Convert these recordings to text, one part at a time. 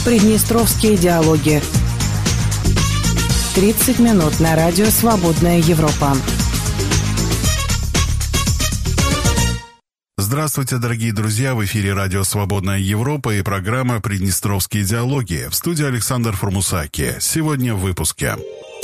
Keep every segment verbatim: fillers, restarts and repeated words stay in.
Приднестровские диалоги. тридцать минут на радио «Свободная Европа». Здравствуйте, дорогие друзья! В эфире радио «Свободная Европа» и программа «Приднестровские диалоги». В студии Александр Формусаки. Сегодня в выпуске.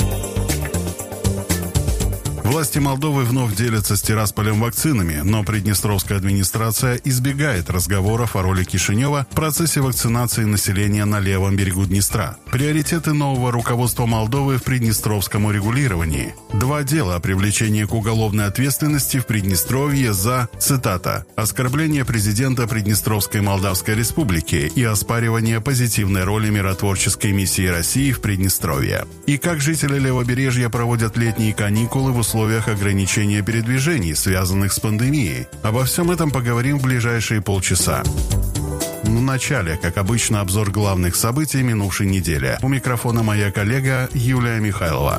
Власти Молдовы вновь делятся с Тирасполем вакцинами, но приднестровская администрация избегает разговоров о роли Кишинева в процессе вакцинации населения на левом берегу Днестра. Приоритеты нового руководства Молдовы в приднестровском урегулировании. Два дела о привлечении к уголовной ответственности в Приднестровье за, цитата, «оскорбление президента Приднестровской Молдавской Республики и оспаривание позитивной роли миротворческой миссии России в Приднестровье». И как жители Левобережья проводят летние каникулы в условиях В условиях ограничения передвижений, связанных с пандемией. Обо всем этом поговорим в ближайшие полчаса. В начале, как обычно, обзор главных событий минувшей недели. У микрофона моя коллега Юлия Михайлова.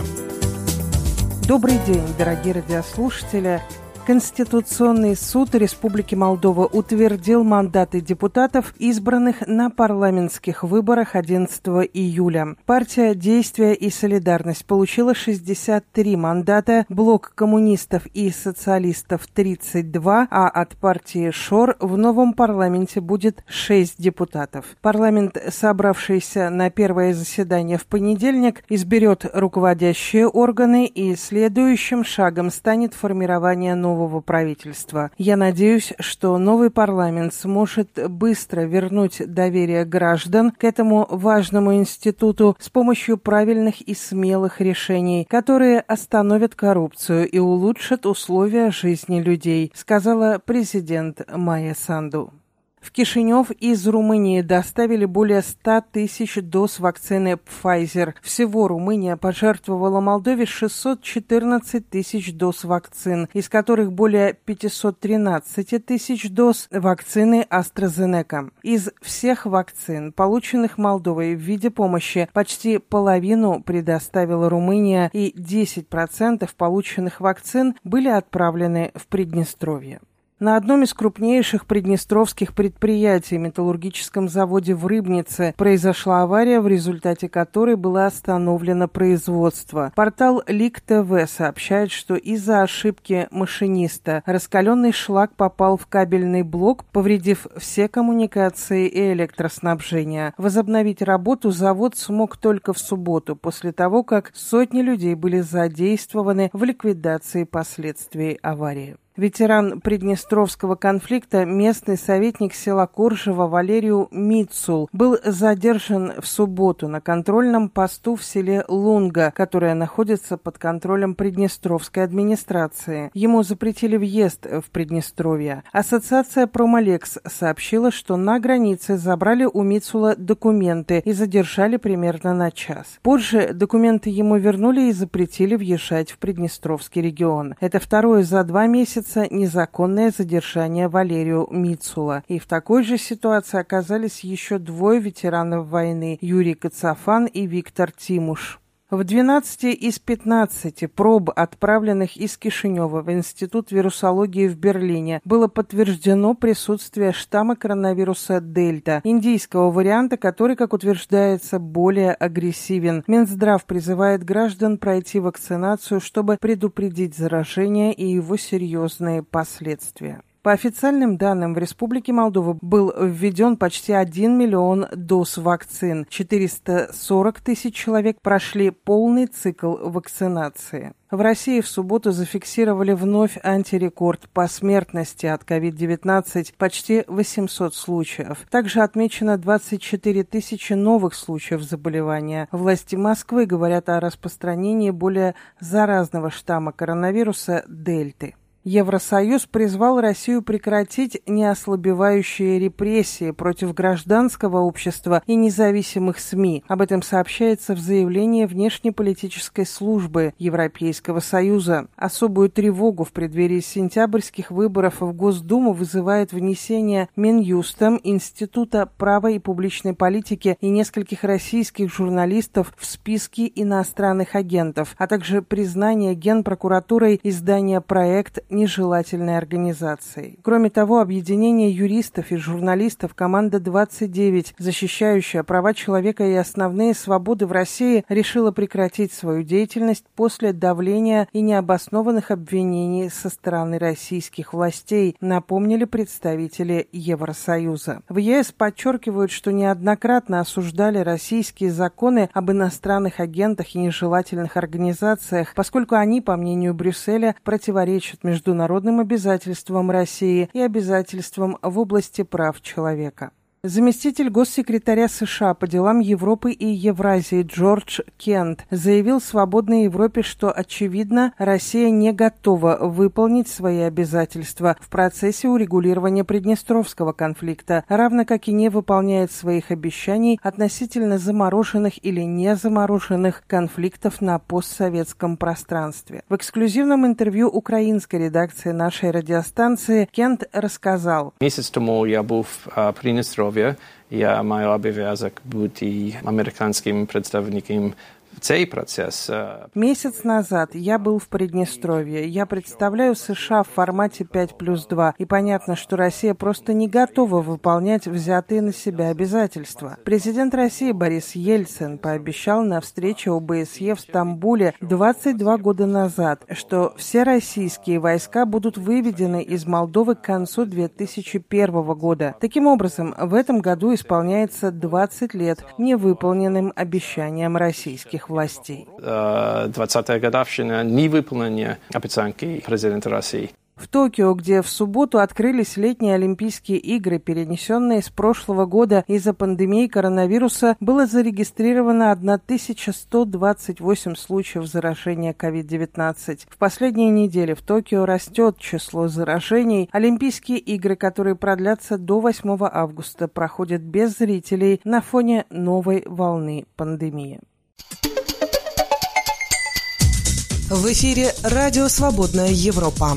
Добрый день, дорогие радиослушатели. Конституционный суд Республики Молдова утвердил мандаты депутатов, избранных на парламентских выборах одиннадцатого июля. Партия «Действие и солидарность» получила шестьдесят три мандата, блок коммунистов и социалистов – тридцать два, а от партии ШОР в новом парламенте будет шесть депутатов. Парламент, собравшийся на первое заседание в понедельник, изберет руководящие органы, и следующим шагом станет формирование нового нового правительства. Я надеюсь, что новый парламент сможет быстро вернуть доверие граждан к этому важному институту с помощью правильных и смелых решений, которые остановят коррупцию и улучшат условия жизни людей, сказала президент Майя Санду. В Кишинев из Румынии доставили более ста тысяч доз вакцины Pfizer. Всего Румыния пожертвовала Молдове шестьсот четырнадцать тысяч доз вакцин, из которых более пятьсот тринадцать тысяч доз вакцины AstraZeneca. Из всех вакцин, полученных Молдовой в виде помощи, почти половину предоставила Румыния, и десять процентов полученных вакцин были отправлены в Приднестровье. На одном из крупнейших приднестровских предприятий, металлургическом заводе в Рыбнице, произошла авария, в результате которой было остановлено производство. Портал Лик ТВ сообщает, что из-за ошибки машиниста раскаленный шлак попал в кабельный блок, повредив все коммуникации и электроснабжение. Возобновить работу завод смог только в субботу, после того, как сотни людей были задействованы в ликвидации последствий аварии. Ветеран приднестровского конфликта, местный советник села Коржево Валерию Мицул, был задержан в субботу на контрольном посту в селе Лунга, которое находится под контролем Приднестровской администрации. Ему запретили въезд в Приднестровье. Ассоциация Промалекс сообщила, что на границе забрали у Мицула документы и задержали примерно на час. Позже документы ему вернули и запретили въезжать в Приднестровский регион. Это второе за два месяца незаконное задержание Валерию Мицула. И в такой же ситуации оказались еще двое ветеранов войны – Юрий Кацафан и Виктор Тимуш. В двенадцати из пятнадцати проб, отправленных из Кишинева в Институт вирусологии в Берлине, было подтверждено присутствие штамма коронавируса Дельта, индийского варианта, который, как утверждается, более агрессивен. Минздрав призывает граждан пройти вакцинацию, чтобы предупредить заражение и его серьезные последствия. По официальным данным, в Республике Молдова был введен почти один миллион доз вакцин. четыреста сорок тысяч человек прошли полный цикл вакцинации. В России в субботу зафиксировали вновь антирекорд по смертности от ковид девятнадцать – почти восемьсот случаев. Также отмечено двадцать четыре тысячи новых случаев заболевания. Власти Москвы говорят о распространении более заразного штамма коронавируса Дельты. Евросоюз призвал Россию прекратить неослабевающие репрессии против гражданского общества и независимых СМИ. Об этом сообщается в заявлении внешнеполитической службы Европейского Союза. Особую тревогу в преддверии сентябрьских выборов в Госдуму вызывает внесение Минюстом Института права и публичной политики и нескольких российских журналистов в списки иностранных агентов, а также признание Генпрокуратурой издания «Проект» нежелательной организацией. Кроме того, объединение юристов и журналистов «Команда двадцать девять», защищающая права человека и основные свободы в России, решила прекратить свою деятельность после давления и необоснованных обвинений со стороны российских властей, напомнили представители Евросоюза. В ЕС подчеркивают, что неоднократно осуждали российские законы об иностранных агентах и нежелательных организациях, поскольку они, по мнению Брюсселя, противоречат международным обязательствам России и обязательствам в области прав человека. Заместитель госсекретаря США по делам Европы и Евразии Джордж Кент заявил в «Свободной Европе», что, очевидно, Россия не готова выполнить свои обязательства в процессе урегулирования Приднестровского конфликта, равно как и не выполняет своих обещаний относительно замороженных или не замороженных конфликтов на постсоветском пространстве. В эксклюзивном интервью украинской редакции нашей радиостанции Кент рассказал: «Месяц тому я был в Приднестровье. Я маю обовязок быть американским представником в цей процесс. Месяц назад я был в Приднестровье. Я представляю США в формате пять плюс два. И понятно, что Россия просто не готова выполнять взятые на себя обязательства. Президент России Борис Ельцин пообещал на встрече ОБСЕ в Стамбуле двадцать два года назад, что все российские войска будут выведены из Молдовы к концу две тысячи первого года. Таким образом, в этом году исполняется двадцать лет невыполненным обещаниям российских властей. двадцатая годовщина невыполнения обещаний президента России. В Токио, где в субботу открылись летние Олимпийские игры, перенесенные с прошлого года из-за пандемии коронавируса, было зарегистрировано тысяча сто двадцать восемь случаев заражения ковид девятнадцать. В последние недели в Токио растет число заражений. Олимпийские игры, которые продлятся до восьмого августа, проходят без зрителей на фоне новой волны пандемии. В эфире радио «Свободная Европа».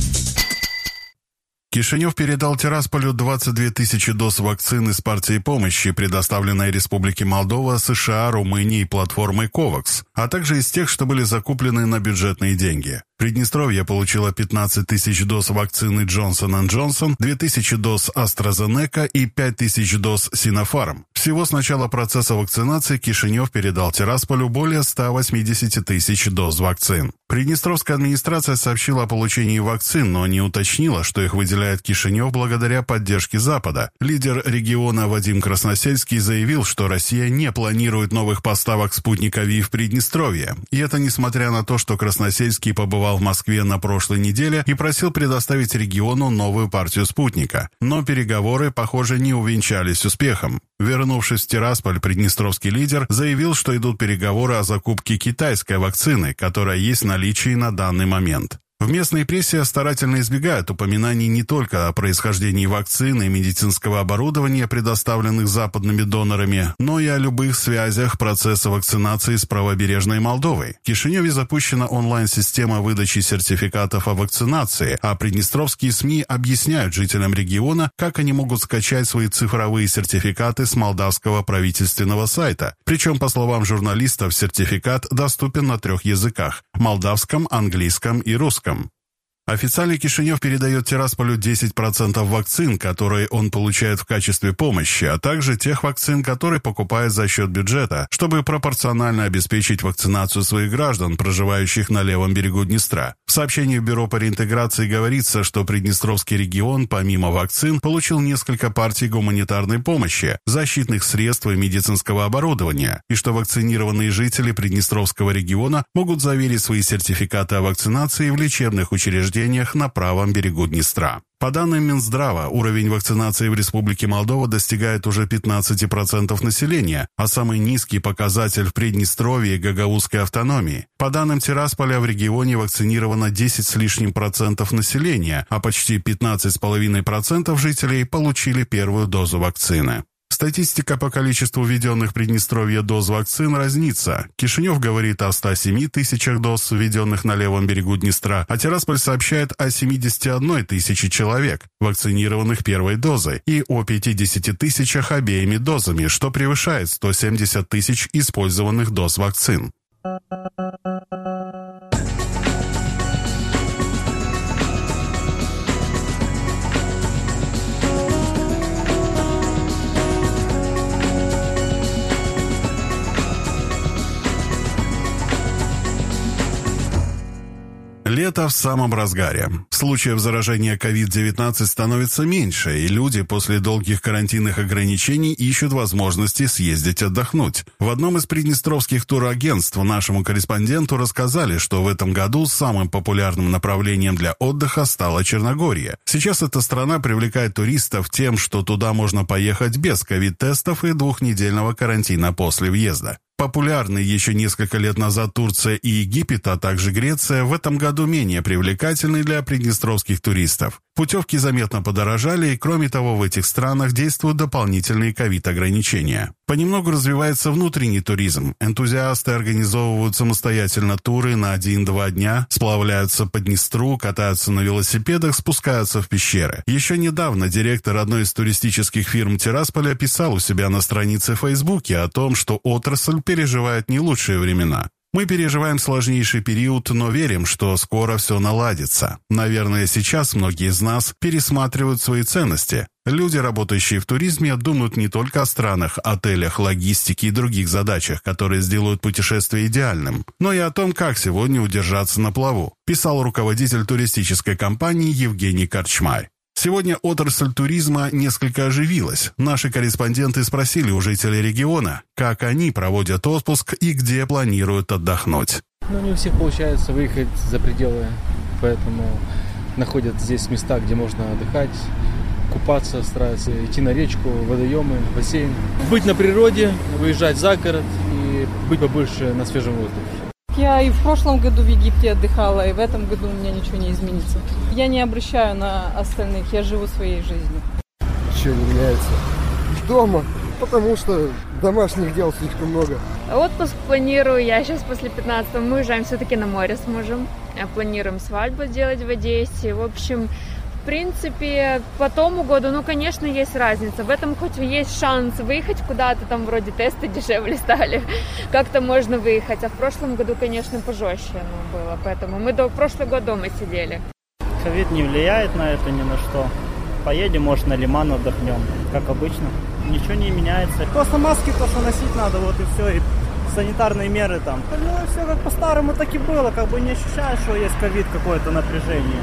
Кишинев передал Тирасполю двадцать две тысячи доз вакцины с партией помощи, предоставленной Республике Молдова, США, Румынии и платформой ковакс, а также из тех, что были закуплены на бюджетные деньги. Приднестровье получило пятнадцать тысяч доз вакцины Джонсон энд Джонсон, две тысячи доз AstraZeneca и пять тысяч доз Sinopharm. Всего с начала процесса вакцинации Кишинев передал Тирасполю более ста восьмидесяти тысяч доз вакцин. Приднестровская администрация сообщила о получении вакцин, но не уточнила, что их выделяет Кишинев благодаря поддержке Запада. Лидер региона Вадим Красносельский заявил, что Россия не планирует новых поставок спутника Ви в Приднестровье. И это несмотря на то, что Красносельский побывал в Москве на прошлой неделе и просил предоставить региону новую партию спутника. Но переговоры, похоже, не увенчались успехом. Вернувшись в Тирасполь, приднестровский лидер заявил, что идут переговоры о закупке китайской вакцины, которая есть в наличии на данный момент. В местной прессе старательно избегают упоминаний не только о происхождении вакцины и медицинского оборудования, предоставленных западными донорами, но и о любых связях процесса вакцинации с правобережной Молдовой. В Кишиневе запущена онлайн-система выдачи сертификатов о вакцинации, а приднестровские СМИ объясняют жителям региона, как они могут скачать свои цифровые сертификаты с молдавского правительственного сайта. Причем, по словам журналистов, сертификат доступен на трех языках – молдавском, английском и русском. Официально Кишинев передает Тирасполю десять процентов вакцин, которые он получает в качестве помощи, а также тех вакцин, которые покупает за счет бюджета, чтобы пропорционально обеспечить вакцинацию своих граждан, проживающих на левом берегу Днестра. В сообщении Бюро по реинтеграции говорится, что Приднестровский регион, помимо вакцин, получил несколько партий гуманитарной помощи, защитных средств и медицинского оборудования, и что вакцинированные жители Приднестровского региона могут заверить свои сертификаты о вакцинации в лечебных учреждениях на правом берегу Днестра. По данным Минздрава, уровень вакцинации в Республике Молдова достигает уже пятнадцати процентов населения, а самый низкий показатель в Приднестровье и Гагаузской автономии. По данным Тирасполя, в регионе вакцинировано десять с лишним процентов населения, а почти пятнадцать с половиной процентов жителей получили первую дозу вакцины. Статистика по количеству введенных в Приднестровье доз вакцин разнится. Кишинев говорит о ста семи тысячах доз, введенных на левом берегу Днестра, а Тирасполь сообщает о семидесяти одной тысяче человек, вакцинированных первой дозой, и о пятидесяти тысячах обеими дозами, что превышает сто семьдесят тысяч использованных доз вакцин. Лето в самом разгаре. Случаев заражения ковид девятнадцать становится меньше, и люди после долгих карантинных ограничений ищут возможности съездить отдохнуть. В одном из приднестровских турагентств нашему корреспонденту рассказали, что в этом году самым популярным направлением для отдыха стало Черногория. Сейчас эта страна привлекает туристов тем, что туда можно поехать без ковид-тестов и двухнедельного карантина после въезда. Популярные еще несколько лет назад Турция и Египет, а также Греция, в этом году менее привлекательны для приднестровских туристов. Путевки заметно подорожали, и кроме того в этих странах действуют дополнительные ковид-ограничения. Понемногу развивается внутренний туризм. Энтузиасты организовывают самостоятельно туры на один-два дня, сплавляются по Днестру, катаются на велосипедах, спускаются в пещеры. Еще недавно директор одной из туристических фирм Тирасполя писал у себя на странице в Фейсбуке о том, что отрасль переживает не лучшие времена. Мы переживаем сложнейший период, но верим, что скоро все наладится. Наверное, сейчас многие из нас пересматривают свои ценности. Люди, работающие в туризме, думают не только о странах, отелях, логистике и других задачах, которые сделают путешествие идеальным, но и о том, как сегодня удержаться на плаву, писал руководитель туристической компании Евгений Корчмарь. Сегодня отрасль туризма несколько оживилась. Наши корреспонденты спросили у жителей региона, как они проводят отпуск и где планируют отдохнуть. Ну, не у всех получается выехать за пределы, поэтому находят здесь места, где можно отдыхать, купаться, стараются идти на речку, водоемы, бассейн. Быть на природе, выезжать за город и быть побольше на свежем воздухе. Я и в прошлом году в Египте отдыхала, и в этом году у меня ничего не изменится. Я не обращаю на остальных, я живу своей жизнью. Ничего не меняется. Дома, потому что домашних дел слишком много. Отпуск планирую я сейчас после пятнадцатого. Мы уезжаем все-таки на море с мужем. Планируем свадьбу сделать в Одессе. В общем, в принципе, по тому году, ну, конечно, есть разница. В этом хоть есть шанс выехать куда-то, там вроде тесты дешевле стали. Как-то можно выехать. А в прошлом году, конечно, пожестче ну, было. Поэтому мы до прошлый год дома сидели. Ковид не влияет на это ни на что. Поедем, может, на Лиман отдохнем, как обычно. Ничего не меняется. Просто маски то, что носить надо, вот и все. И санитарные меры там. Ну, все как по-старому так и было. Как бы не ощущаешь, что есть ковид, какое-то напряжение.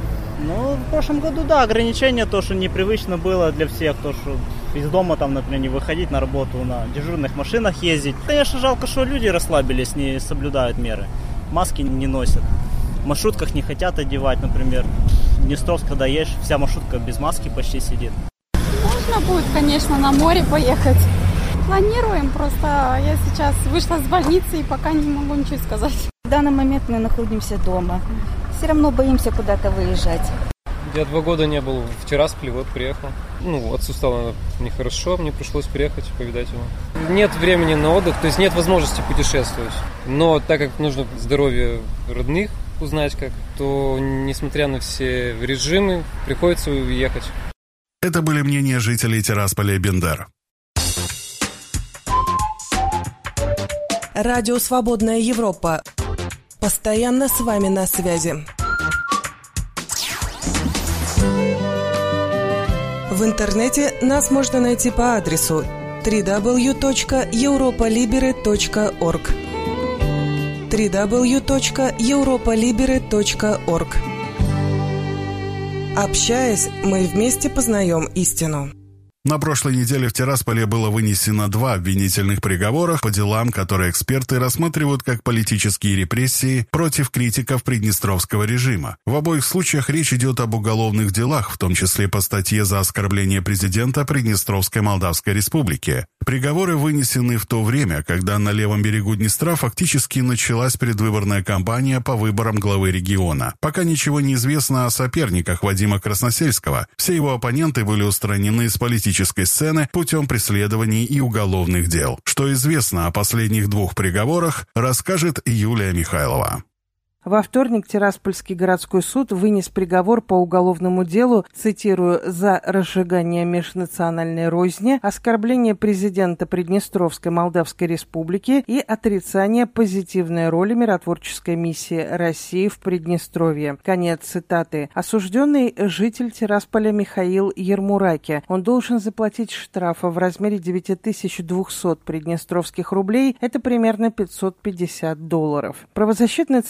Ну, в прошлом году, да, ограничения, то, что непривычно было для всех, то, что из дома, там, например, не выходить на работу, на дежурных машинах ездить. Конечно, жалко, что люди расслабились, не соблюдают меры, маски не носят, в маршрутках не хотят одевать, например. В Днестровск, когда едешь, вся маршрутка без маски почти сидит. Можно будет, конечно, на море поехать. Планируем, просто я сейчас вышла с больницы и пока не могу ничего сказать. В данный момент мы находимся дома. Все равно боимся куда-то выезжать. Я два года не был в Тирасполе, вот приехал. Ну, отцу стало нехорошо, мне пришлось приехать, повидать его. Нет времени на отдых, то есть нет возможности путешествовать. Но так как нужно здоровье родных узнать как, то, несмотря на все режимы, приходится уехать. Это были мнения жителей Тирасполя и Бендер. Радио «Свободная Европа». Постоянно с вами на связи. В интернете нас можно найти по адресу дабл ю дабл ю дабл ю точка европа либере точка орг. дабл ю дабл ю дабл ю точка европа либере точка орг. Общаясь, мы вместе познаем истину. На прошлой неделе в Тирасполе было вынесено два обвинительных приговора по делам, которые эксперты рассматривают как политические репрессии против критиков приднестровского режима. В обоих случаях речь идет об уголовных делах, в том числе по статье за оскорбление президента Приднестровской Молдавской Республики. Приговоры вынесены в то время, когда на левом берегу Днестра фактически началась предвыборная кампания по выборам главы региона. Пока ничего не известно о соперниках Вадима Красносельского. Все его оппоненты были устранены с политической сцены путем преследований и уголовных дел. Что известно о последних двух приговорах, расскажет Юлия Михайлова. Во вторник Тираспольский городской суд вынес приговор по уголовному делу, цитирую, «за разжигание межнациональной розни, оскорбление президента Приднестровской Молдавской Республики и отрицание позитивной роли миротворческой миссии России в Приднестровье». Конец цитаты. Осужденный житель Тирасполя Михаил Ермураки. Он должен заплатить штрафа в размере девять тысяч двести приднестровских рублей, это примерно пятьсот пятьдесят долларов. Правозащитный центр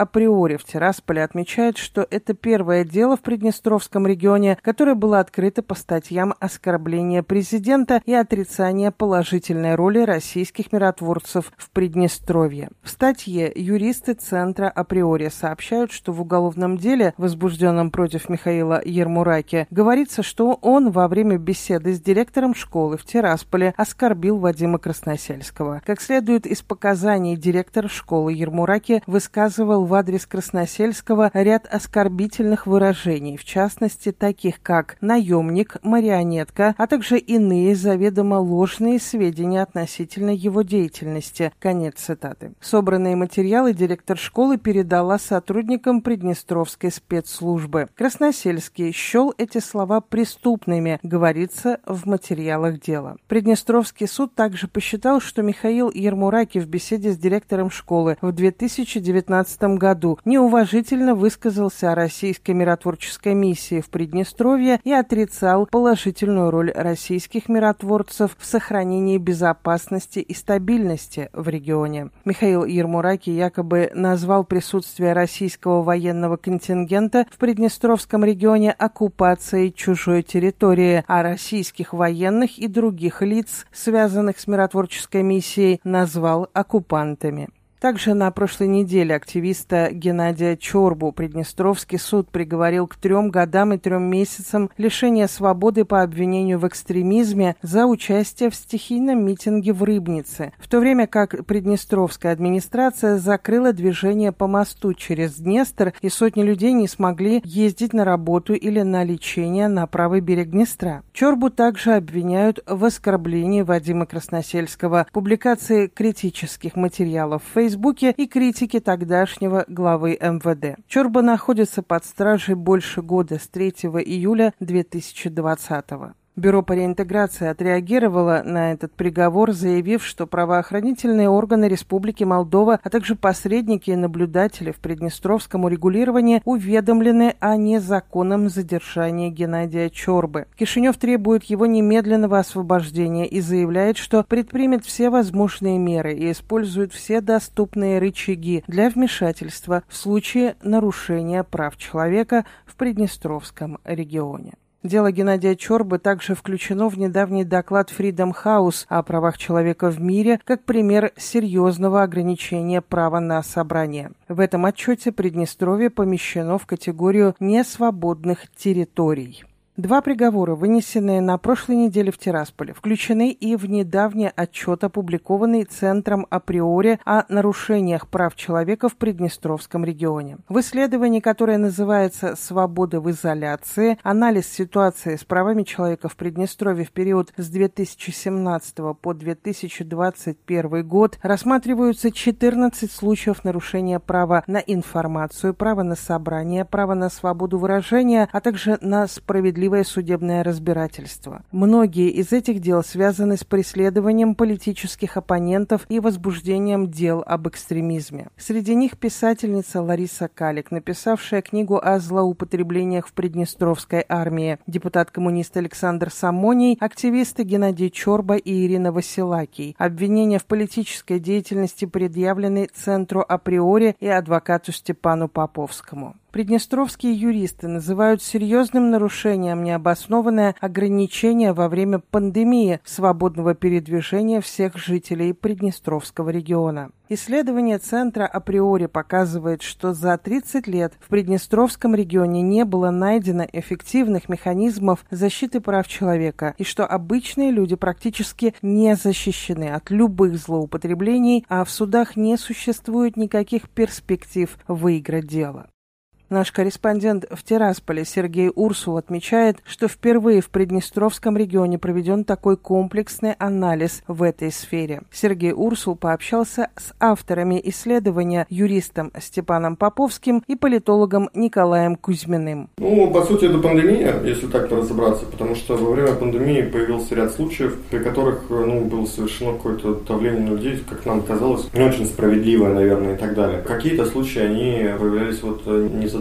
априори в Тирасполе отмечает, что это первое дело в Приднестровском регионе, которое было открыто по статьям оскорбления президента и отрицания положительной роли российских миротворцев в Приднестровье. В статье юристы Центра априори сообщают, что в уголовном деле, возбужденном против Михаила Ермураки, говорится, что он во время беседы с директором школы в Тирасполе оскорбил Вадима Красносельского. Как следует из показаний, директор школы Ермураки высказывал в адрес Красносельского ряд оскорбительных выражений, в частности, таких как «наемник», «марионетка», а также иные заведомо ложные сведения относительно его деятельности. Конец цитаты. Собранные материалы директор школы передала сотрудникам Приднестровской спецслужбы. Красносельский счел эти слова преступными, говорится в материалах дела. Приднестровский суд также посчитал, что Михаил Ермураки в беседе с директором школы в две тысячи девятнадцатом году неуважительно высказался о российской миротворческой миссии в Приднестровье и отрицал положительную роль российских миротворцев в сохранении безопасности и стабильности в регионе. Михаил Ермураки якобы назвал присутствие российского военного контингента в Приднестровском регионе оккупацией чужой территории, а российских военных и других лиц, связанных с миротворческой миссией, назвал оккупантами. Также на прошлой неделе активиста Геннадия Чорбу Приднестровский суд приговорил к трем годам и трем месяцам лишения свободы по обвинению в экстремизме за участие в стихийном митинге в Рыбнице, в то время как Приднестровская администрация закрыла движение по мосту через Днестр, и сотни людей не смогли ездить на работу или на лечение на правый берег Днестра. Чорбу также обвиняют в оскорблении Вадима Красносельского, публикации критических материалов в Facebook и критики тогдашнего главы эм вэ дэ. Чорба находится под стражей больше года, с третьего июля две тысячи двадцатого. Бюро по реинтеграции отреагировало на этот приговор, заявив, что правоохранительные органы Республики Молдова, а также посредники и наблюдатели в приднестровском урегулировании уведомлены о незаконном задержании Геннадия Чорбы. Кишинев требует его немедленного освобождения и заявляет, что предпримет все возможные меры и использует все доступные рычаги для вмешательства в случае нарушения прав человека в Приднестровском регионе. Дело Геннадия Чорбы также включено в недавний доклад Freedom House о правах человека в мире как пример серьезного ограничения права на собрание. В этом отчете Приднестровье помещено в категорию несвободных территорий. Два приговора, вынесенные на прошлой неделе в Тирасполе, включены и в недавний отчет, опубликованный Центром априори о нарушениях прав человека в Приднестровском регионе. В исследовании, которое называется «Свобода в изоляции. Анализ ситуации с правами человека в Приднестровье в период с две тысячи семнадцатого по две тысячи двадцать первый год», рассматриваются четырнадцать случаев нарушения права на информацию, права на собрание, права на свободу выражения, а также на справедливость судебное разбирательство. Многие из этих дел связаны с преследованием политических оппонентов и возбуждением дел об экстремизме. Среди них писательница Лариса Калик, написавшая книгу о злоупотреблениях в Приднестровской армии, депутат-коммунист Александр Самоний, активисты Геннадий Чорба и Ирина Василакий. Обвинения в политической деятельности предъявлены Центру априори и адвокату Степану Поповскому. Приднестровские юристы называют серьезным нарушением необоснованное ограничение во время пандемии свободного передвижения всех жителей Приднестровского региона. Исследование Центра априори показывает, что за тридцать лет в Приднестровском регионе не было найдено эффективных механизмов защиты прав человека и что обычные люди практически не защищены от любых злоупотреблений, а в судах не существует никаких перспектив выиграть дело. Наш корреспондент в Тирасполе Сергей Урсул отмечает, что впервые в Приднестровском регионе проведен такой комплексный анализ в этой сфере. Сергей Урсул пообщался с авторами исследования, юристом Степаном Поповским и политологом Николаем Кузьминым. Ну, по сути, это пандемия, если так-то разобраться, потому что во время пандемии появился ряд случаев, при которых ну, было совершено какое-то давление на людей, как нам казалось, не очень справедливое, наверное, и так далее. Какие-то случаи, они появлялись вот незадолго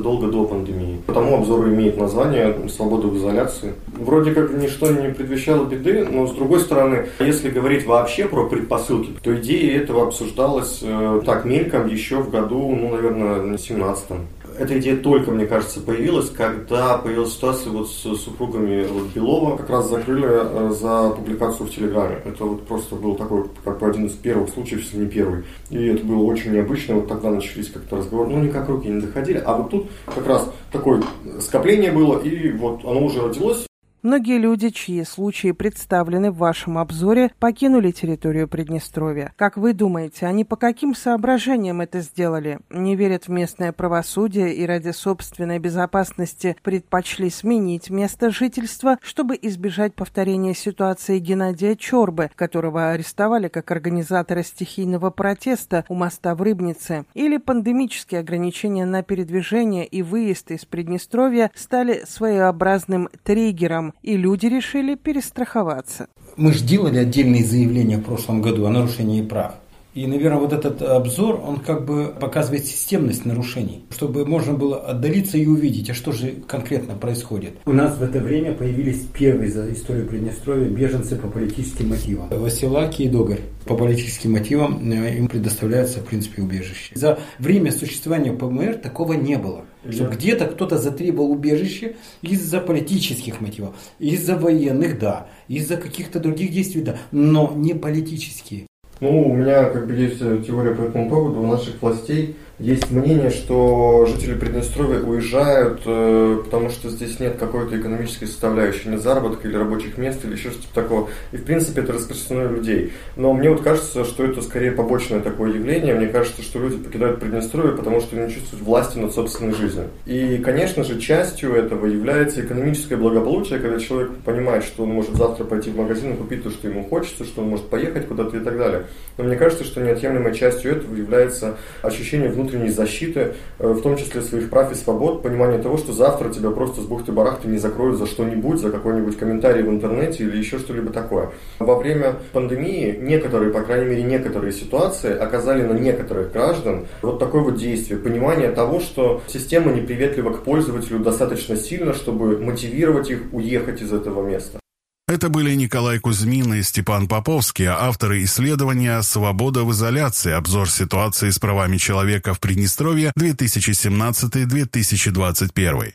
задолго до пандемии. Потому обзор имеет название «Свобода в изоляции». Вроде как ничто не предвещало беды, но с другой стороны, если говорить вообще про предпосылки, то идея этого обсуждалась э, так мельком еще в году, ну, наверное, семнадцатом. Эта идея только, мне кажется, появилась, когда появилась ситуация вот с супругами вот Белова, как раз закрыли за публикацию в Телеграме. Это вот просто был такой, как бы один из первых случаев, если не первый. И это было очень необычно, вот тогда начались как-то разговоры, ну никак руки не доходили, а вот тут как раз такое скопление было, и вот оно уже родилось. Многие люди, чьи случаи представлены в вашем обзоре, покинули территорию Приднестровья. Как вы думаете, они по каким соображениям это сделали? Не верят в местное правосудие и ради собственной безопасности предпочли сменить место жительства, чтобы избежать повторения ситуации Геннадия Чорбы, которого арестовали как организатора стихийного протеста у моста в Рыбнице? Или пандемические ограничения на передвижение и выезд из Приднестровья стали своеобразным триггером, и люди решили перестраховаться? Мы же делали отдельные заявления в прошлом году о нарушении прав. И, наверное, вот этот обзор, он как бы показывает системность нарушений, чтобы можно было отдалиться и увидеть, а что же конкретно происходит. У нас в это время появились первые за историю Приднестровья беженцы по политическим мотивам. Василаки и Догарь. По политическим мотивам им предоставляется, в принципе, убежище. За время существования ПМР такого не было. Чтобы где-то кто-то затребовал убежище из-за политических мотивов, из-за военных, да, из-за каких-то других действий, да, но не политические. Ну, у меня как бы есть теория по этому поводу. У наших властей есть мнение, что жители Приднестровья уезжают, э, потому что здесь нет какой-то экономической составляющей, нет заработка или рабочих мест, или еще что-то такого. И, в принципе, это распространено у людей. Но мне вот кажется, что это скорее побочное такое явление. Мне кажется, что люди покидают Приднестровье, потому что не чувствуют власти над собственной жизнью. И, конечно же, частью этого является экономическое благополучие, когда человек понимает, что он может завтра пойти в магазин и купить то, что ему хочется, что он может поехать куда-то и так далее. Но мне кажется, что неотъемлемой частью этого является ощущение внутренней защиты, в том числе своих прав и свобод, понимание того, что завтра тебя просто с бухты-барахты не закроют за что-нибудь, за какой-нибудь комментарий в интернете или еще что-либо такое. Во время пандемии некоторые, по крайней мере, некоторые ситуации оказали на некоторых граждан вот такое вот действие, понимание того, что система неприветлива к пользователю достаточно сильно, чтобы мотивировать их уехать из этого места. Это были Николай Кузьмин и Степан Поповский, авторы исследования «Свобода в изоляции. Обзор ситуации с правами человека в Приднестровье две тысячи семнадцатый — две тысячи двадцать первый».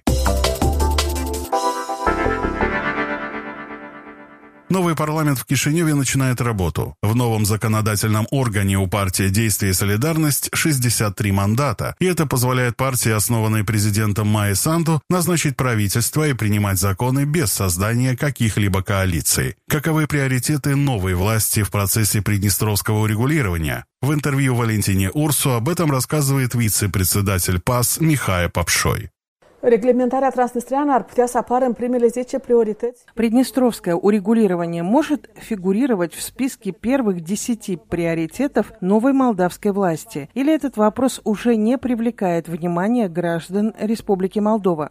Новый парламент в Кишиневе начинает работу. В новом законодательном органе у партии «Действие и солидарность» шестьдесят три мандата, и это позволяет партии, основанной президентом Майи Санду, назначить правительство и принимать законы без создания каких-либо коалиций. Каковы приоритеты новой власти в процессе приднестровского урегулирования? В интервью Валентине Урсу об этом рассказывает вице-председатель ПАС Михаил Попшой. Reglementarea transnistreană ar putea să apară în primele zece priorități? Приднестровское урегулирование может фигурировать в списке первых десяти приоритетов новой молдавской власти? Или этот вопрос уже не привлекает внимания граждан Республики Молдова?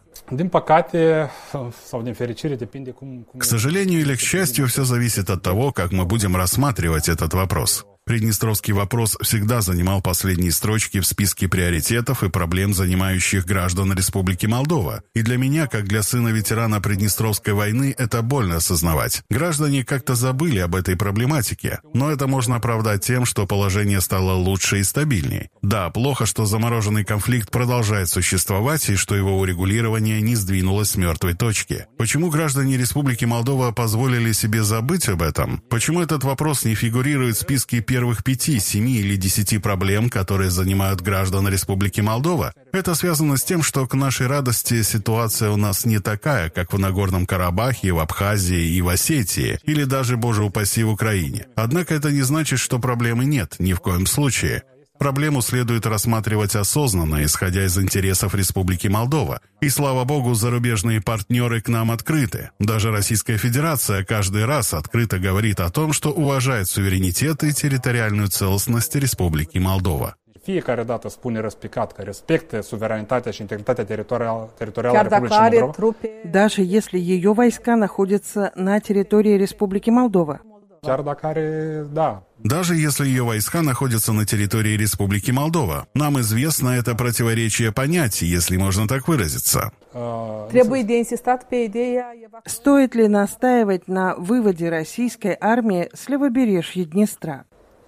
К сожалению или к счастью, все зависит от того, как мы будем рассматривать этот вопрос. Приднестровский вопрос всегда занимал последние строчки в списке приоритетов и проблем, занимающих граждан Республики Молдова. И для меня, как для сына ветерана Приднестровской войны, это больно осознавать. Граждане как-то забыли об этой проблематике, но это можно оправдать тем, что положение стало лучше и стабильнее. Да, плохо, что замороженный конфликт продолжает существовать и что его урегулирование не сдвинулось с мертвой точки. Почему граждане Республики Молдова позволили себе забыть об этом? Почему этот вопрос не фигурирует в списке первых пяти, семи или десяти проблем, которые занимают граждан Республики Молдова? Это связано с тем, что, к нашей радости, ситуация у нас не такая, как в Нагорном Карабахе, в Абхазии и в Осетии, или даже, боже упаси, в Украине. Однако это не значит, что проблемы нет, ни в коем случае. Проблему следует рассматривать осознанно, исходя из интересов Республики Молдова. И, слава богу, зарубежные партнеры к нам открыты. Даже Российская Федерация каждый раз открыто говорит о том, что уважает суверенитет и территориальную целостность Республики Молдова. Fiecare dată spune răspicat că respectă suveranitatea și integritatea teritorială a Republicii Moldova. Даже если ее войска находятся на территории Республики Молдова. Даже если ее войска находятся на территории Республики Молдова. Нам известно это противоречие понятий, если можно так выразиться. Стоит ли настаивать на выводе российской армии с левобережья Днестра?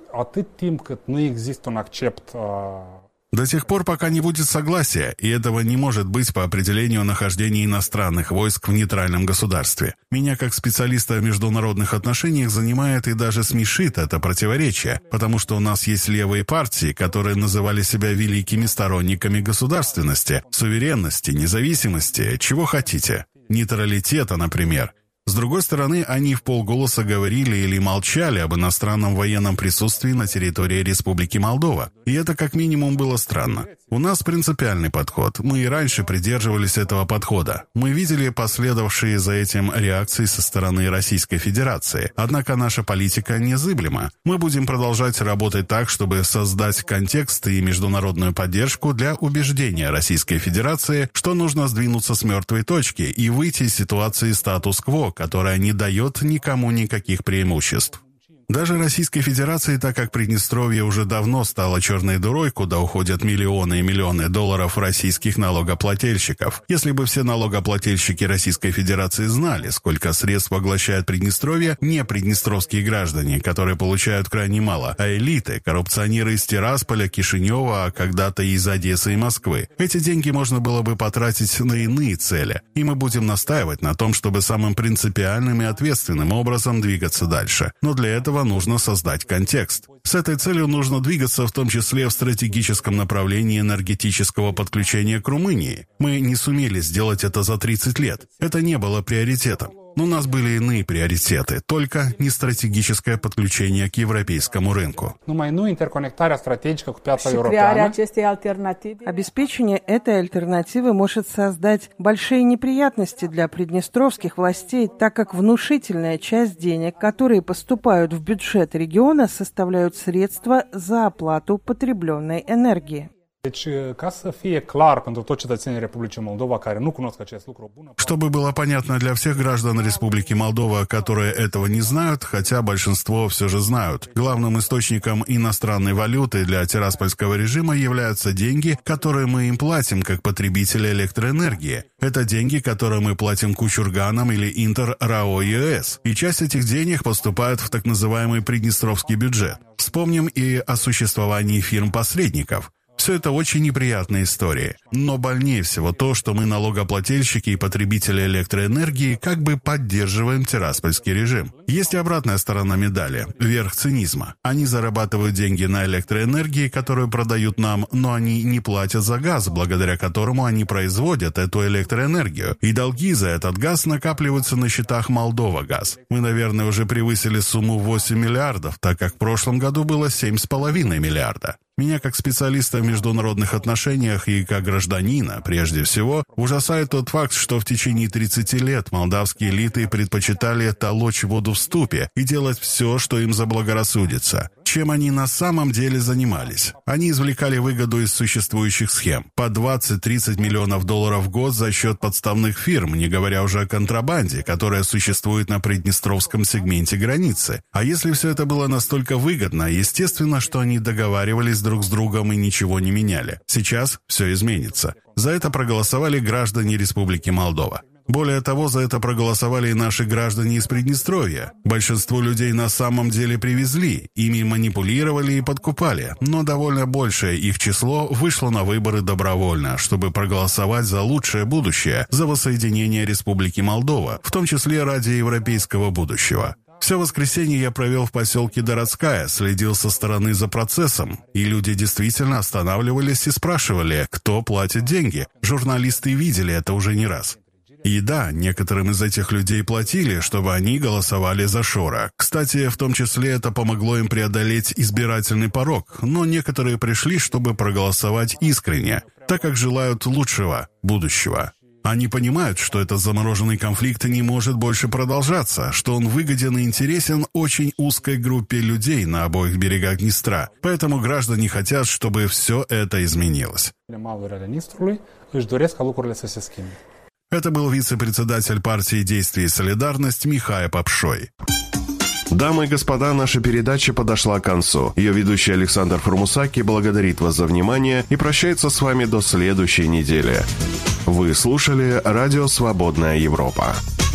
До тех пор, пока не будет согласия, и этого не может быть по определению нахождения иностранных войск в нейтральном государстве. Меня, как специалиста в международных отношениях, занимает и даже смешит это противоречие, потому что у нас есть левые партии, которые называли себя великими сторонниками государственности, суверенности, независимости, чего хотите, нейтралитета, например. С другой стороны, они вполголоса говорили или молчали об иностранном военном присутствии на территории Республики Молдова. И это как минимум было странно. У нас принципиальный подход. Мы и раньше придерживались этого подхода. Мы видели последовавшие за этим реакции со стороны Российской Федерации. Однако наша политика незыблема. Мы будем продолжать работать так, чтобы создать контекст и международную поддержку для убеждения Российской Федерации, что нужно сдвинуться с мертвой точки и выйти из ситуации статус-кво, которая не дает никому никаких преимуществ. Даже Российской Федерации, так как Приднестровье уже давно стало черной дырой, куда уходят миллионы и миллионы долларов российских налогоплательщиков. Если бы все налогоплательщики Российской Федерации знали, сколько средств поглощает Приднестровье, не приднестровские граждане, которые получают крайне мало, а элиты, коррупционеры из Тирасполя, Кишинева, а когда-то из Одессы и Москвы. Эти деньги можно было бы потратить на иные цели, и мы будем настаивать на том, чтобы самым принципиальным и ответственным образом двигаться дальше. Но для этого нужно создать контекст. С этой целью нужно двигаться в том числе в стратегическом направлении энергетического подключения к Румынии. Мы не сумели сделать это за тридцать лет. Это не было приоритетом. Но у нас были иные приоритеты, только не стратегическое подключение к европейскому рынку. Обеспечение этой альтернативы может создать большие неприятности для приднестровских властей, так как внушительная часть денег, которые поступают в бюджет региона, составляют средства за оплату потребленной энергии. Чтобы было понятно для всех граждан Республики Молдова, которые этого не знают, хотя большинство все же знают, главным источником иностранной валюты для тираспольского режима являются деньги, которые мы им платим как потребители электроэнергии. Это деньги, которые мы платим Кучурганам или Интер РАО ЕС, и часть этих денег поступает в так называемый приднестровский бюджет. Вспомним и о существовании фирм-посредников. Все это очень неприятные истории. Но больнее всего то, что мы, налогоплательщики и потребители электроэнергии, как бы поддерживаем тираспольский режим. Есть и обратная сторона медали – верх цинизма. Они зарабатывают деньги на электроэнергии, которую продают нам, но они не платят за газ, благодаря которому они производят эту электроэнергию. И долги за этот газ накапливаются на счетах Молдова-Газ. Мы, наверное, уже превысили сумму восемь миллиардов, так как в прошлом году было семь с половиной миллиарда. Меня, как специалиста в международных отношениях и как гражданина, прежде всего, ужасает тот факт, что в течение тридцати лет молдавские элиты предпочитали толочь воду в ступе и делать все, что им заблагорассудится. Чем они на самом деле занимались? Они извлекали выгоду из существующих схем. По двадцать-тридцать миллионов долларов в год за счет подставных фирм, не говоря уже о контрабанде, которая существует на приднестровском сегменте границы. А если все это было настолько выгодно, естественно, что они договаривались друг с другом и ничего не меняли. Сейчас все изменится. За это проголосовали граждане Республики Молдова. Более того, за это проголосовали и наши граждане из Приднестровья. Большинство людей на самом деле привезли, ими манипулировали и подкупали, но довольно большее их число вышло на выборы добровольно, чтобы проголосовать за лучшее будущее, за воссоединение Республики Молдова, в том числе ради европейского будущего. Все воскресенье я провел в поселке Дородская, следил со стороны за процессом, и люди действительно останавливались и спрашивали, кто платит деньги. Журналисты видели это уже не раз. И да, некоторым из этих людей платили, чтобы они голосовали за Шора. Кстати, в том числе это помогло им преодолеть избирательный порог, но некоторые пришли, чтобы проголосовать искренне, так как желают лучшего будущего. Они понимают, что этот замороженный конфликт не может больше продолжаться, что он выгоден и интересен очень узкой группе людей на обоих берегах Днестра. Поэтому граждане хотят, чтобы все это изменилось. Это был вице-председатель партии «Действие и солидарность» Михай Попшой. Дамы и господа, наша передача подошла к концу. Ее ведущий Александр Формусаки благодарит вас за внимание и прощается с вами до следующей недели. Вы слушали Радио «Свободная Европа».